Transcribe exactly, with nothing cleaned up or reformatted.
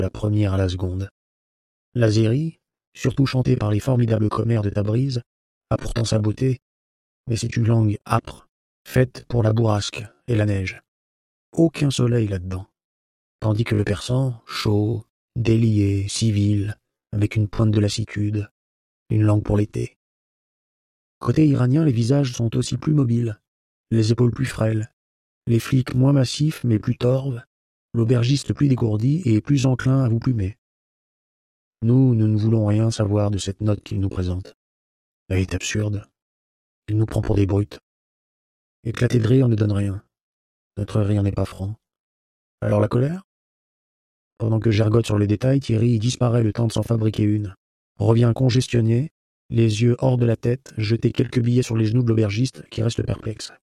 la première à la seconde. L'Azérie, surtout chantée par les formidables commères de Tabriz, a pourtant sa beauté, mais c'est une langue âpre, faite pour la bourrasque et la neige. Aucun soleil là-dedans. Tandis que le persan, chaud, délié, civil, avec une pointe de lassitude, une langue pour l'été. Côté iranien, les visages sont aussi plus mobiles, les épaules plus frêles, les flics moins massifs mais plus torves, l'aubergiste plus dégourdi et plus enclin à vous plumer. Nous, nous ne voulons rien savoir de cette note qu'il nous présente. Elle est absurde. Il nous prend pour des brutes. Éclater de rire ne donne rien. Notre rire n'est pas franc. Alors la colère? Pendant que j'ergote sur les détails, Thierry disparaît le temps de s'en fabriquer une. Revient congestionné, les yeux hors de la tête, jeter quelques billets sur les genoux de l'aubergiste qui reste perplexe.